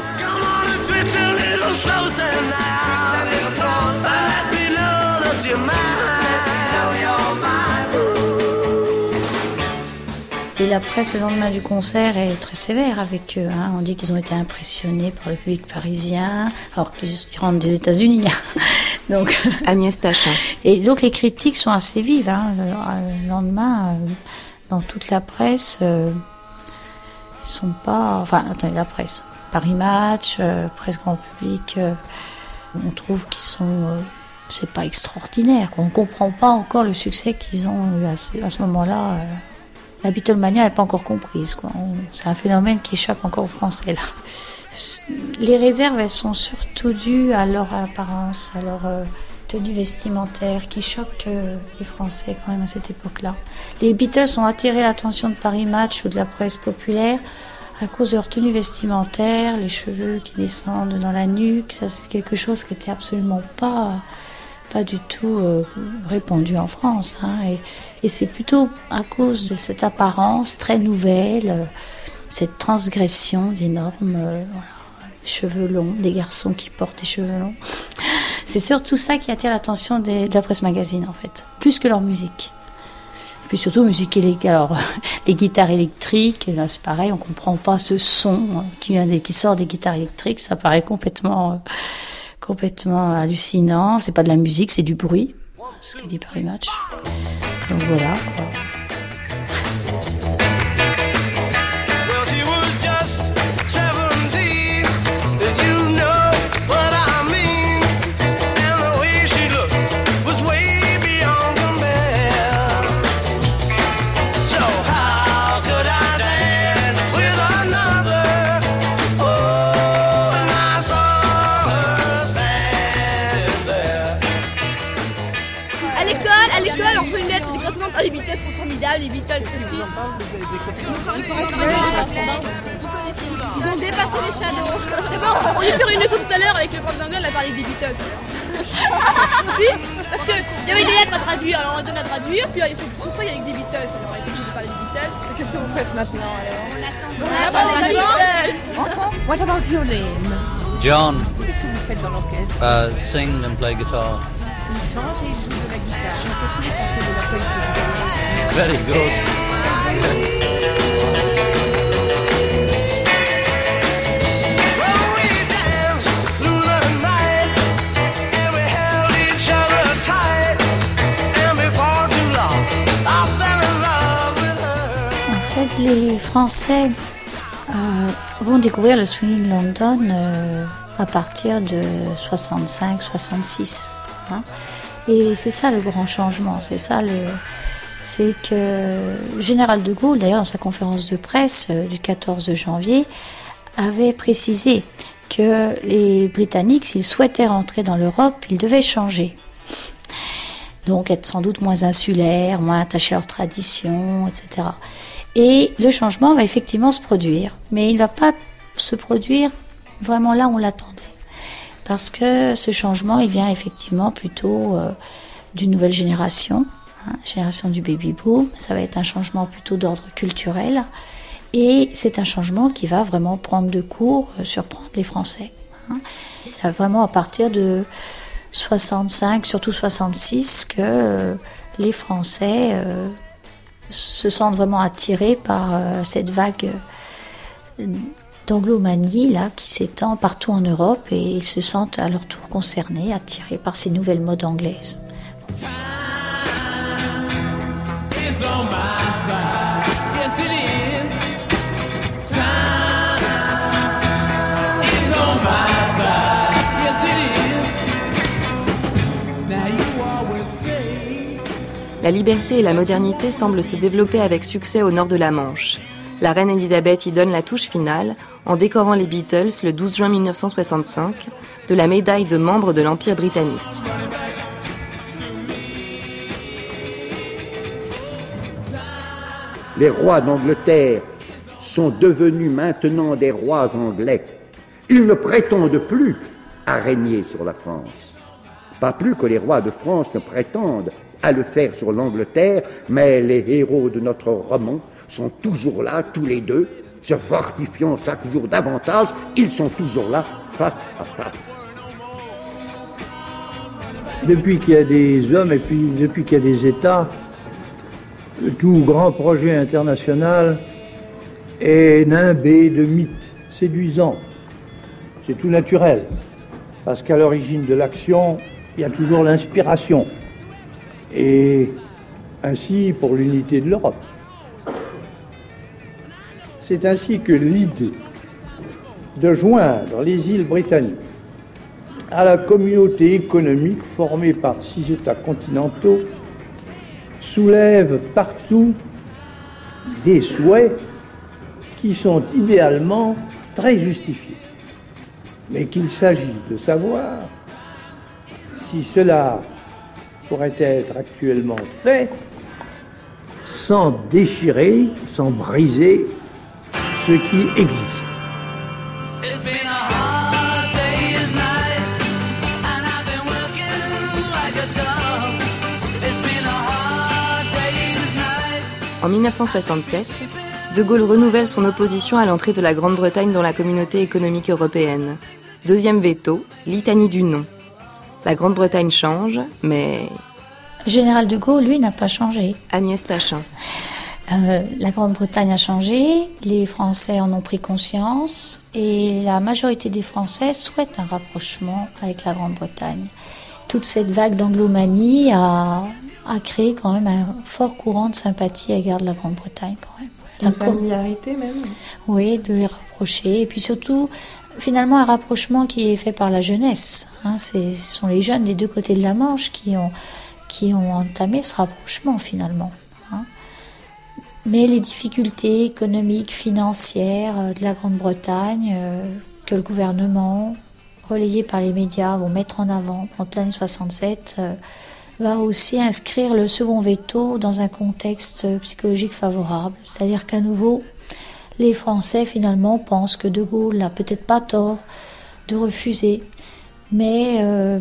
Et la presse, le lendemain du concert, est très sévère avec eux. On dit qu'ils ont été impressionnés par le public parisien, alors qu'ils rentrent des États-Unis. Donc, Agnès Tachin. Et donc les critiques sont assez vives. Le lendemain, dans toute la presse, ils sont pas... Enfin, attendez, la presse. Paris Match, presse grand public, on trouve qu'ils sont c'est pas extraordinaire, quoi. On comprend pas encore le succès qu'ils ont eu à ce moment-là. La Beatlemania n'est pas encore comprise, quoi. C'est un phénomène qui échappe encore aux Français, là. Les réserves, elles sont surtout dues à leur apparence, à leur tenue vestimentaire, qui choquent les Français quand même à cette époque-là. Les Beatles ont attiré l'attention de Paris Match ou de la presse populaire à cause de leur tenue vestimentaire, les cheveux qui descendent dans la nuque. Ça, c'est quelque chose qui n'était absolument pas du tout répandu en France, hein. Et c'est plutôt à cause de cette apparence très nouvelle, cette transgression des normes, cheveux longs, des garçons qui portent des cheveux longs. C'est surtout ça qui attire l'attention de la presse magazine, en fait, plus que leur musique. Et puis surtout, musique électrique. Alors, les guitares électriques, là, c'est pareil, on ne comprend pas ce son qui sort des guitares électriques, ça paraît complètement hallucinant. C'est pas de la musique, c'est du bruit, ce que dit Paris Match. Donc voilà, quoi. À l'école, on fait une lettre, les correspondants, les Beatles sont formidables, les Beatles aussi. Nos correspondants, vous connaissez les Beatles. Ils ont dépassé les shadows. D'abord, on vient de faire une leçon tout à l'heure avec le prof d'anglais, on a parlé des Beatles. Si, parce qu'il y avait des lettres à traduire, alors on donne à traduire, puis sur ça il y a avec des Beatles, alors on est obligé de parler des Beatles. Qu'est-ce que vous faites maintenant alors? On attend les Beatles. What about your name? John. Qu'est-ce que vous faites dans l'orchestre? Sing and play guitar. Il chante et il joue de la guitare. Qu'est-ce que vous pensez de l'accueil que vous avez? It's very good. En fait, les Français vont découvrir le swing London à partir de 65-66. Hein. Et c'est ça le grand changement, c'est que le général de Gaulle, d'ailleurs dans sa conférence de presse du 14 janvier, avait précisé que les Britanniques, s'ils souhaitaient rentrer dans l'Europe, ils devaient changer. Donc être sans doute moins insulaires, moins attachés à leurs traditions, etc. Et le changement va effectivement se produire, mais il ne va pas se produire vraiment là où on l'attendait. Parce que ce changement, il vient effectivement plutôt d'une nouvelle génération, génération du baby-boom. Ça va être un changement plutôt d'ordre culturel. Et c'est un changement qui va vraiment prendre de court, surprendre les Français. C'est vraiment à partir de 65, surtout 66, que les Français se sentent vraiment attirés par cette vague d'anglomanie là, qui s'étend partout en Europe, et ils se sentent à leur tour concernés, attirés par ces nouvelles modes anglaises. La liberté et la modernité semblent se développer avec succès au nord de la Manche. La reine Elisabeth y donne la touche finale en décorant les Beatles le 12 juin 1965 de la médaille de membre de l'Empire britannique. Les rois d'Angleterre sont devenus maintenant des rois anglais. Ils ne prétendent plus à régner sur la France. Pas plus que les rois de France ne prétendent à le faire sur l'Angleterre, mais les héros de notre roman sont toujours là, tous les deux, se fortifiant chaque jour davantage. Ils sont toujours là, face à face. Depuis qu'il y a des hommes et puis depuis qu'il y a des États, tout grand projet international est nimbé de mythes séduisants. C'est tout naturel, parce qu'à l'origine de l'action, il y a toujours l'inspiration. Et ainsi pour l'unité de l'Europe. C'est ainsi que l'idée de joindre les îles britanniques à la communauté économique formée par 6 États continentaux soulève partout des souhaits qui sont idéalement très justifiés, mais qu'il s'agit de savoir si cela pourrait être actuellement fait sans déchirer, sans briser ce qui existe. En 1967, De Gaulle renouvelle son opposition à l'entrée de la Grande-Bretagne dans la communauté économique européenne. Deuxième veto, litanie du non. La Grande-Bretagne change, mais... Le général de Gaulle, lui, n'a pas changé. Agnès Tachin. La Grande-Bretagne a changé, les Français en ont pris conscience et la majorité des Français souhaitent un rapprochement avec la Grande-Bretagne. Toute cette vague d'anglomanie a créé quand même un fort courant de sympathie à l'égard de la Grande-Bretagne. Quand même. Une familiarité même. Oui, de les rapprocher. Et puis surtout, finalement, un rapprochement qui est fait par la jeunesse. Ce sont les jeunes des deux côtés de la Manche qui ont entamé ce rapprochement finalement. Mais les difficultés économiques, financières de la Grande-Bretagne, que le gouvernement, relayé par les médias, vont mettre en avant pendant l'année 67, va aussi inscrire le second veto dans un contexte psychologique favorable. C'est-à-dire qu'à nouveau, les Français finalement pensent que De Gaulle n'a peut-être pas tort de refuser, mais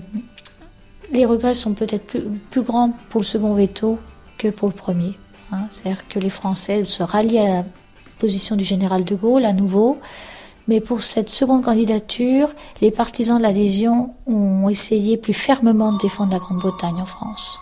les regrets sont peut-être plus grands pour le second veto que pour le premier. C'est-à-dire que les Français se rallient à la position du général de Gaulle à nouveau, mais pour cette seconde candidature, les partisans de l'adhésion ont essayé plus fermement de défendre la Grande-Bretagne en France.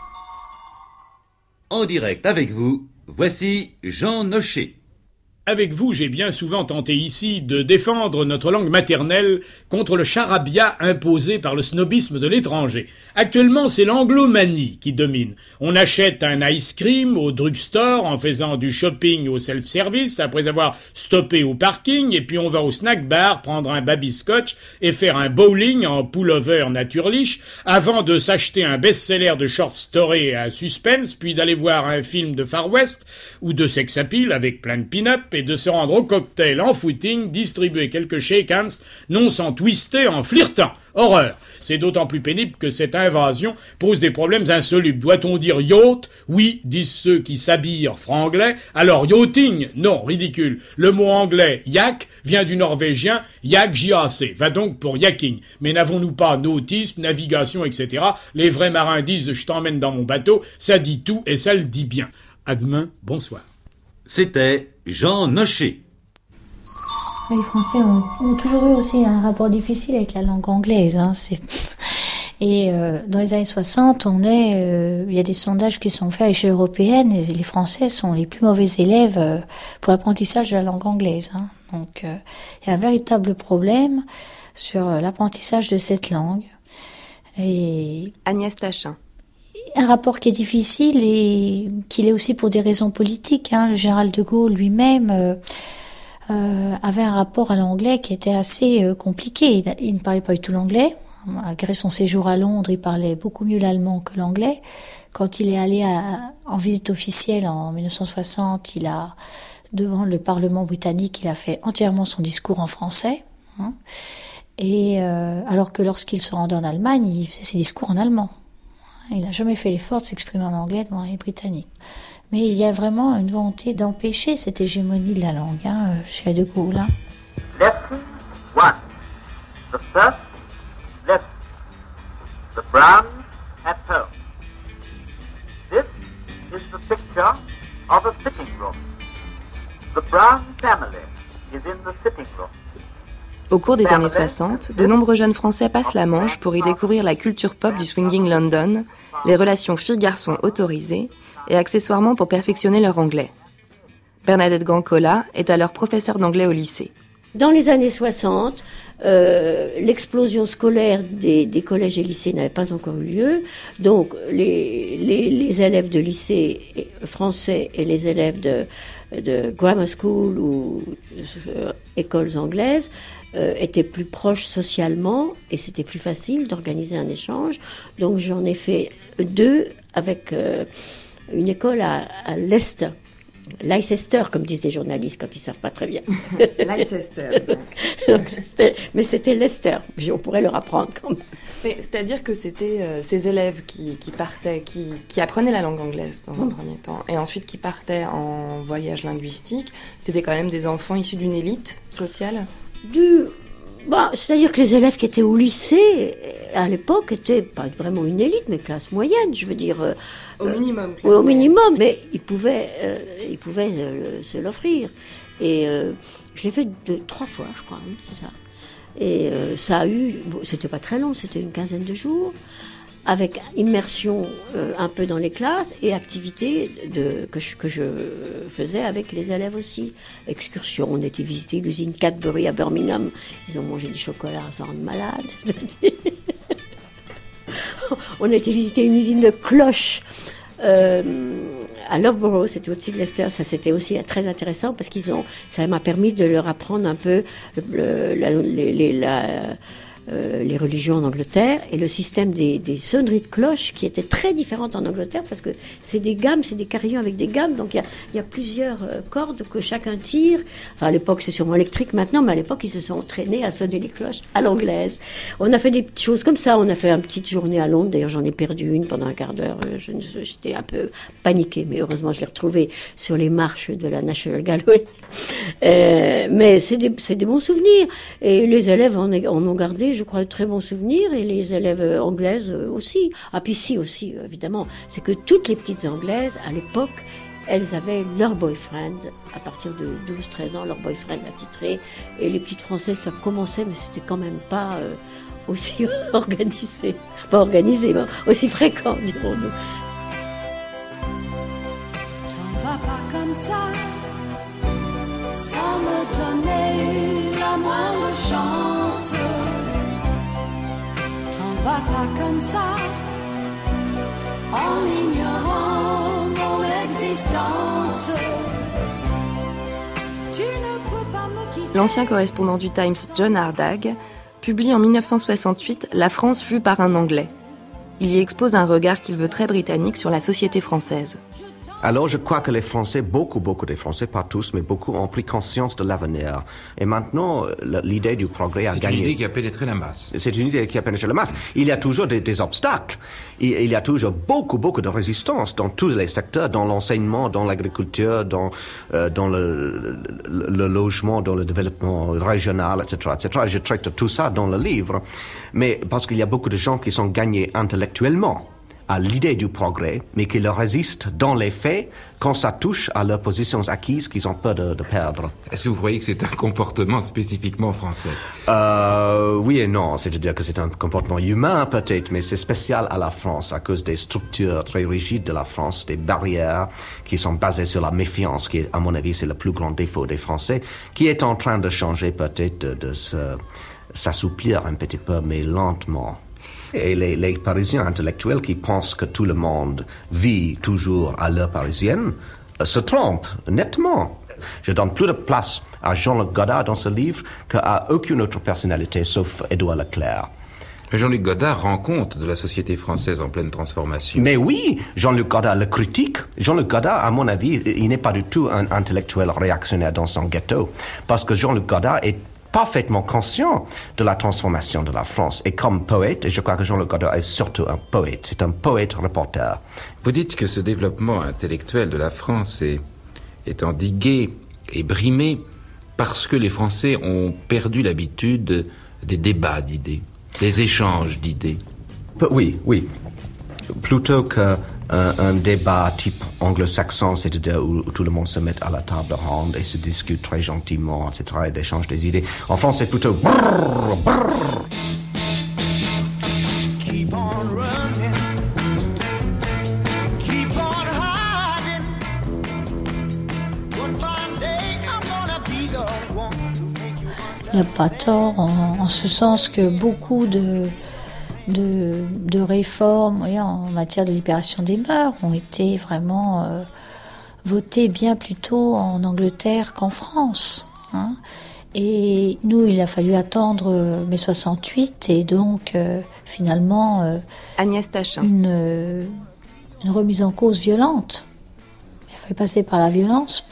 En direct avec vous, voici Jean Nochet. Avec vous, j'ai bien souvent tenté ici de défendre notre langue maternelle contre le charabia imposé par le snobisme de l'étranger. Actuellement, c'est l'anglomanie qui domine. On achète un ice cream au drugstore en faisant du shopping au self-service après avoir stoppé au parking, et puis on va au snack bar prendre un baby scotch et faire un bowling en pullover naturliche avant de s'acheter un best-seller de short story à suspense, puis d'aller voir un film de Far West ou de sex appeal avec plein de pin-up et de se rendre au cocktail en footing, distribuer quelques shake hands, non sans twister en flirtant. Horreur. C'est d'autant plus pénible que cette invasion pose des problèmes insolubles. Doit-on dire yacht? Oui, disent ceux qui s'habillent franglais. Alors yachting? Non, ridicule. Le mot anglais yak vient du norvégien yak-jac. Va donc pour yaking. Mais n'avons-nous pas nautisme, navigation, etc. Les vrais marins disent je t'emmène dans mon bateau. Ça dit tout et ça le dit bien. À demain, bonsoir. C'était Jean Nochet. Les Français ont toujours eu aussi un rapport difficile avec la langue anglaise. Et dans les années 60, il y a des sondages qui sont faits à l'échelle européenne et les Français sont les plus mauvais élèves pour l'apprentissage de la langue anglaise. Donc il y a un véritable problème sur l'apprentissage de cette langue. Et Agnès Tachin. Un rapport qui est difficile et qu'il est aussi pour des raisons politiques. Le général de Gaulle lui-même avait un rapport à l'anglais qui était assez compliqué. Il ne parlait pas du tout l'anglais. Malgré son séjour à Londres, il parlait beaucoup mieux l'allemand que l'anglais. Quand il est allé en visite officielle en 1960, devant le Parlement britannique, il a fait entièrement son discours en français. Et alors que lorsqu'il se rendait en Allemagne, il faisait ses discours en allemand. Il n'a jamais fait l'effort de s'exprimer en anglais devant les Britanniques. Mais il y a vraiment une volonté d'empêcher cette hégémonie de la langue chez De Gaulle. Lesson 1. The first lesson. The Browns at home. This is the picture of a sitting room. The Brown family is in the sitting room. Au cours des années 60, de nombreux jeunes Français passent la Manche pour y découvrir la culture pop du swinging London, les relations filles-garçons autorisées et accessoirement pour perfectionner leur anglais. Bernadette Gancola est alors professeure d'anglais au lycée. Dans les années 60, l'explosion scolaire des collèges et lycées n'avait pas encore eu lieu. Donc les élèves de lycée français et les élèves de grammar school ou écoles anglaises étaient plus proches socialement et c'était plus facile d'organiser un échange. Donc j'en ai fait 2 avec une école à Leicester. Leicester, comme disent les journalistes quand ils ne savent pas très bien. Leicester, donc mais c'était Leicester, on pourrait leur apprendre quand même. Mais c'est-à-dire que c'était ces élèves qui partaient, qui apprenaient la langue anglaise dans un premier temps, et ensuite qui partaient en voyage linguistique, c'était quand même des enfants issus d'une élite sociale ? C'est-à-dire que les élèves qui étaient au lycée, à l'époque, étaient pas vraiment une élite, mais classe moyenne, je veux dire. Au minimum. Oui, au minimum, mais ils pouvaient se l'offrir. Et je l'ai fait 3 fois, je crois, oui, c'est ça. Et ça a eu, c'était pas très long, c'était une quinzaine de jours, avec immersion un peu dans les classes et activités que je faisais avec les élèves aussi. Excursion, on était visiter l'usine Cadbury à Birmingham. Ils ont mangé du chocolat, ça rend malade. On a été visiter une usine de cloches à Loughborough, c'était au-dessus de Leicester. Ça, c'était aussi très intéressant parce ça m'a permis de leur apprendre un peu les religions en Angleterre et le système des sonneries de cloches qui était très différente en Angleterre parce que c'est des gammes, c'est des carillons avec des gammes, donc il y a plusieurs cordes que chacun tire. Enfin, à l'époque c'est sûrement électrique maintenant, mais à l'époque ils se sont entraînés à sonner les cloches à l'anglaise. On a fait des petites choses comme ça, on a fait une petite journée à Londres, d'ailleurs j'en ai perdu une pendant un quart d'heure, j'étais un peu paniquée, mais heureusement je l'ai retrouvée sur les marches de la National Gallery. Mais c'est des bons souvenirs et les élèves en ont gardé, je crois, de très bons souvenirs et les élèves anglaises aussi. Ah, puis si aussi, évidemment, c'est que toutes les petites anglaises, à l'époque, elles avaient leur boyfriend, à partir de 12-13 ans, leur boyfriend attitré, et les petites françaises, ça commençait, mais c'était quand même pas aussi organisé, pas organisé, mais aussi fréquent, dirons-nous. T'en vas pas comme ça, sans me donner la moindre chance. T'en vas pas comme ça, en ignorant mon existence. Tu ne peux pas me quitter. L'ancien correspondant du Times, John Ardagh, publie en 1968 « La France vue par un Anglais ». Il y expose un regard qu'il veut très britannique sur la société française. Alors je crois que les Français, beaucoup des Français, pas tous, mais beaucoup, ont pris conscience de l'avenir. Et maintenant, l'idée du progrès a gagné. C'est une idée qui a pénétré la masse. C'est une idée qui a pénétré la masse. Il y a toujours des obstacles. Il y a toujours beaucoup de résistance dans tous les secteurs, dans l'enseignement, dans l'agriculture, dans le logement, dans le développement régional, etc., etc. Je traite tout ça dans le livre. Mais parce qu'il y a beaucoup de gens qui sont gagnés intellectuellement à l'idée du progrès, mais qui leur résistent dans les faits quand ça touche à leurs positions acquises qu'ils ont peur de perdre. Est-ce que vous croyez que c'est un comportement spécifiquement français ? Oui et non. C'est-à-dire que c'est un comportement humain peut-être, mais c'est spécial à la France à cause des structures très rigides de la France, des barrières qui sont basées sur la méfiance, qui, à mon avis, c'est le plus grand défaut des Français, qui est en train de changer peut-être, de s'assouplir un petit peu, mais lentement. Et les Parisiens intellectuels qui pensent que tout le monde vit toujours à l'heure parisienne se trompent nettement. Je donne plus de place à Jean-Luc Godard dans ce livre qu'à aucune autre personnalité sauf Édouard Leclerc. Jean-Luc Godard rend compte de la société française en pleine transformation. Mais oui, Jean-Luc Godard le critique. Jean-Luc Godard, à mon avis, il n'est pas du tout un intellectuel réactionnaire dans son ghetto. Parce que Jean-Luc Godard est parfaitement conscient de la transformation de la France. Et comme poète, et je crois que Jean-Luc Godard est surtout un poète, c'est un poète-reporter. Vous dites que ce développement intellectuel de la France est endigué et brimé parce que les Français ont perdu l'habitude des débats d'idées, des échanges d'idées. Oui. Plutôt qu'un débat type anglo-saxon, c'est-à-dire où tout le monde se met à la table ronde et se discute très gentiment, etc., et échange des idées. En France, c'est plutôt brrr, brrr. Keep on running. Keep on hiding. One fine day I'm gonna be the one to make you. Il n'y a pas tort en ce sens que beaucoup de réformes en matière de libération des mœurs ont été vraiment voté bien plus tôt en Angleterre qu'en France. Hein. Et nous, il a fallu attendre mai 68 et donc finalement Agnès Tachin. Une remise en cause violente. Il a fallu passer par la violence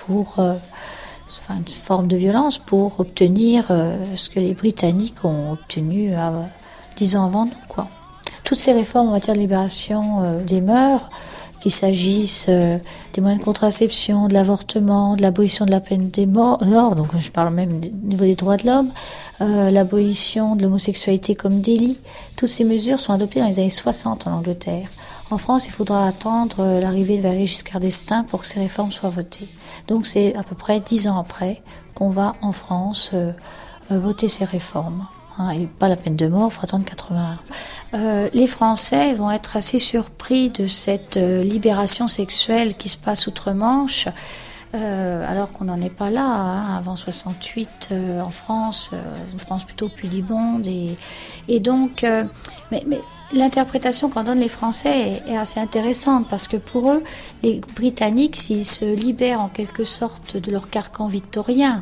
une forme de violence pour obtenir ce que les Britanniques ont obtenu 10 ans avant nous, quoi. Toutes ces réformes en matière de libération des mœurs, qu'il s'agisse des moyens de contraception, de l'avortement, de l'abolition de la peine de mort, donc je parle même au niveau des droits de l'homme, l'abolition de l'homosexualité comme délit, toutes ces mesures sont adoptées dans les années 60 en Angleterre. En France, il faudra attendre l'arrivée de Valéry Giscard d'Estaing pour que ces réformes soient votées. Donc c'est à peu près 10 ans après qu'on va en France voter ces réformes. Et pas la peine de mort, il faut attendre 81. Les Français vont être assez surpris de cette libération sexuelle qui se passe outre-Manche, alors qu'on n'en est pas là. Avant 68, en France, une France plutôt pudibonde. Et donc, mais l'interprétation qu'en donnent les Français est assez intéressante, parce que pour eux, les Britanniques, s'ils se libèrent en quelque sorte de leur carcan victorien,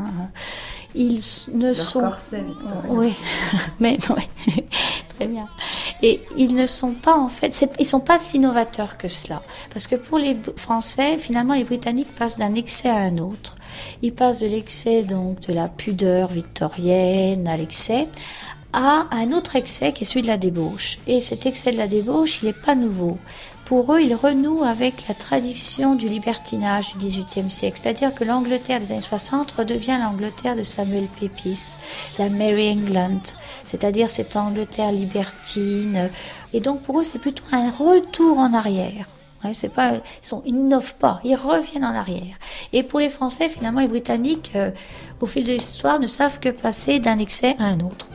ils ne sont... corset, oui, mais oui, très bien. Et ils ne sont pas, en fait, ils sont pas si novateurs que cela. Parce que pour les Français, finalement, les Britanniques passent d'un excès à un autre. Ils passent de l'excès, donc, de la pudeur victorienne à l'excès, à un autre excès qui est celui de la débauche. Et cet excès de la débauche, il n'est pas nouveau. Pour eux, ils renouent avec la tradition du libertinage du XVIIIe siècle. C'est-à-dire que l'Angleterre des années 60 redevient l'Angleterre de Samuel Pepys, la Merry England, c'est-à-dire cette Angleterre libertine. Et donc pour eux, c'est plutôt un retour en arrière. Ouais, ils n'innovent pas, ils reviennent en arrière. Et pour les Français, finalement, les Britanniques, au fil de l'histoire, ne savent que passer d'un excès à un autre.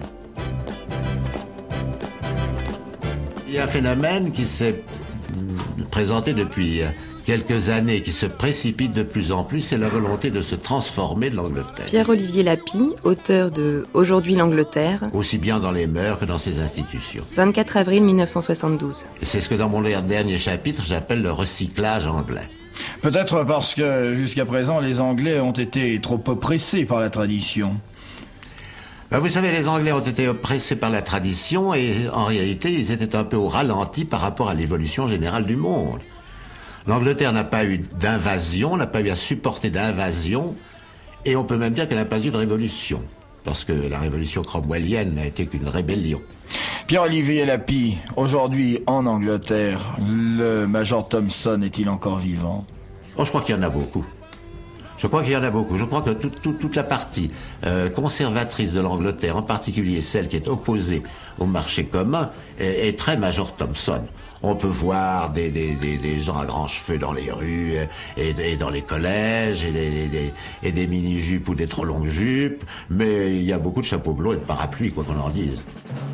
Il y a un phénomène qui s'est présenté depuis quelques années, qui se précipite de plus en plus, c'est la volonté de se transformer de l'Angleterre. Pierre-Olivier Lapie, auteur de « Aujourd'hui l'Angleterre », aussi bien dans les mœurs que dans ses institutions. 24 avril 1972. C'est ce que dans mon dernier chapitre, j'appelle le recyclage anglais. Peut-être parce que jusqu'à présent, les Anglais ont été trop oppressés par la tradition. Vous savez, les Anglais ont été oppressés par la tradition et en réalité, ils étaient un peu au ralenti par rapport à l'évolution générale du monde. L'Angleterre n'a pas eu d'invasion, n'a pas eu à supporter d'invasion, et on peut même dire qu'elle n'a pas eu de révolution, parce que la révolution cromwellienne n'a été qu'une rébellion. Pierre-Olivier Lapie, aujourd'hui en Angleterre, le Major Thompson est-il encore vivant ? Je crois qu'il y en a beaucoup. Je crois que toute la partie conservatrice de l'Angleterre, en particulier celle qui est opposée au marché commun, est très Major Thompson. On peut voir des gens à grands cheveux dans les rues et dans les collèges et des mini-jupes ou des trop longues jupes, mais il y a beaucoup de chapeaux bleus et de parapluies, quoi qu'on en dise.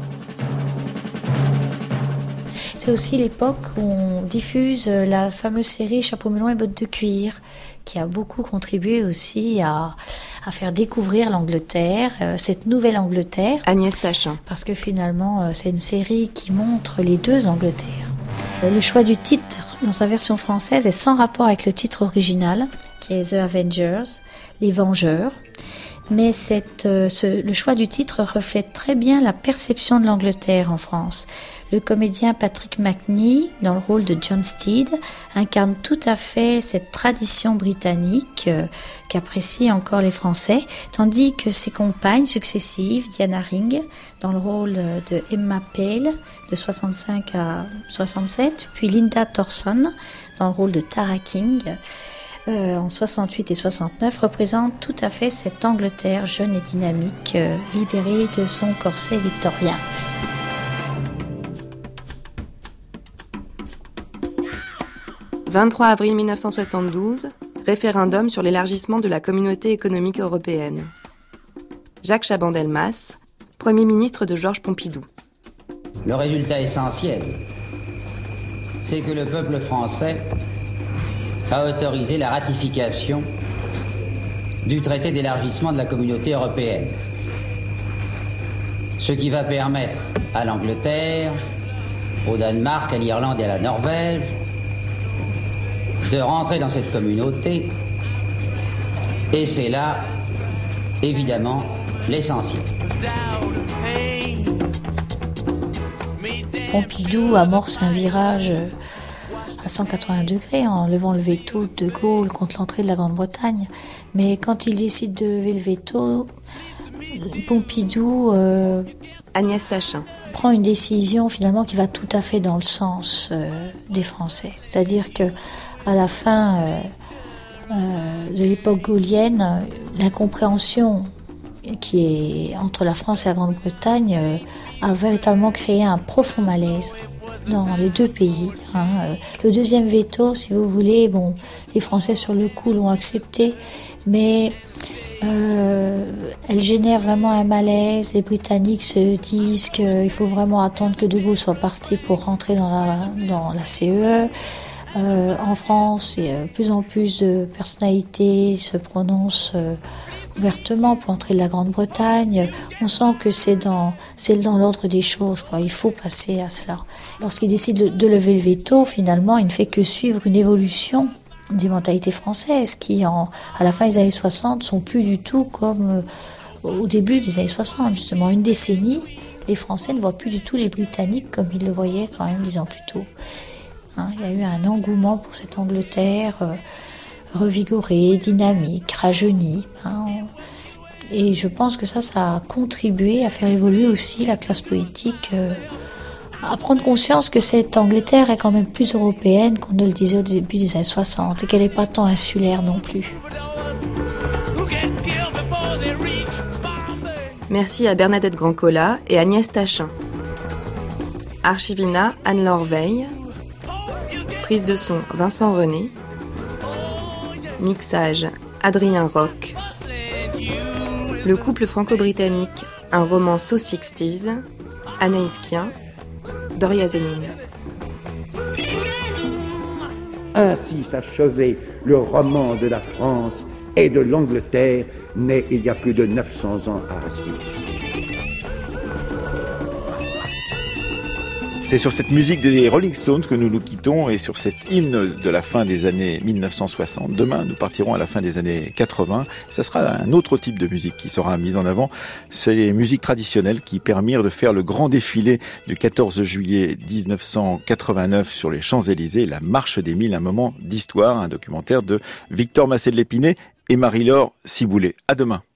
C'est aussi l'époque où on diffuse la fameuse série Chapeau melon et bottes de cuir, qui a beaucoup contribué aussi à faire découvrir l'Angleterre, cette nouvelle Angleterre. Agnès Tachin. Parce que finalement, c'est une série qui montre les deux Angleterres. Le choix du titre dans sa version française est sans rapport avec le titre original, qui est The Avengers, les Vengeurs. Mais le choix du titre reflète très bien la perception de l'Angleterre en France. Le comédien Patrick Macnee, dans le rôle de John Steed, incarne tout à fait cette tradition britannique qu'apprécient encore les Français, tandis que ses compagnes successives, Diana Ring, dans le rôle de Emma Pale, de 65 à 67, puis Linda Thorson, dans le rôle de Tara King, en 68 et 69, représente tout à fait cette Angleterre jeune et dynamique, libérée de son corset victorien. « 23 avril 1972, référendum sur l'élargissement de la communauté économique européenne. Jacques Chaban-Delmas, Premier ministre de Georges Pompidou. Le résultat essentiel, c'est que le peuple français a autorisé la ratification du traité d'élargissement de la communauté européenne. Ce qui va permettre à l'Angleterre, au Danemark, à l'Irlande et à la Norvège de rentrer dans cette communauté. Et c'est là, évidemment, l'essentiel. Pompidou amorce un virage à 180 degrés en levant le veto de Gaulle contre l'entrée de la Grande-Bretagne. Mais quand il décide de lever le veto, Pompidou Agnès Tachin prend une décision finalement qui va tout à fait dans le sens des Français. C'est-à-dire que à la fin de l'époque gaullienne, l'incompréhension qui est entre la France et la Grande-Bretagne a véritablement créé un profond malaise dans les deux pays. Le deuxième veto, si vous voulez, bon, les Français sur le coup l'ont accepté, mais elle génère vraiment un malaise. Les Britanniques se disent qu'il faut vraiment attendre que De Gaulle soit parti pour rentrer dans la CEE. En France, il y a de plus en plus de personnalités se prononcent ouvertement pour entrer de la Grande-Bretagne. On sent que c'est dans l'ordre des choses, quoi. Il faut passer à ça. Lorsqu'il décide de lever le veto, finalement, il ne fait que suivre une évolution des mentalités françaises qui, à la fin des années 60, sont plus du tout comme au début des années 60. Justement, une décennie, les Français ne voient plus du tout les Britanniques comme ils le voyaient quand même 10 ans plus tôt. Il y a eu un engouement pour cette Angleterre revigorée, dynamique, rajeunie. Et je pense que ça a contribué à faire évoluer aussi la classe politique, à prendre conscience que cette Angleterre est quand même plus européenne qu'on ne le disait au début des années 60 et qu'elle n'est pas tant insulaire non plus. Merci à Bernadette Grandcola et Agnès Tachin. Archivina Anne-Laure Veil. Prise de son Vincent René. Mixage Adrien Roch. Le couple franco-britannique, un roman So 60s, Anaïs Kien, Doria Zénine. Ainsi s'achevait le roman de la France et de l'Angleterre, né il y a plus de 900 ans à Assis. C'est sur cette musique des Rolling Stones que nous nous quittons et sur cet hymne de la fin des années 1960. Demain, nous partirons à la fin des années 80. Ce sera un autre type de musique qui sera mise en avant. C'est les musiques traditionnelles qui permirent de faire le grand défilé du 14 juillet 1989 sur les Champs-Élysées, la Marche des Mille, un moment d'histoire, un documentaire de Victor Massé de l'Épinay et Marie-Laure Ciboulet. À demain.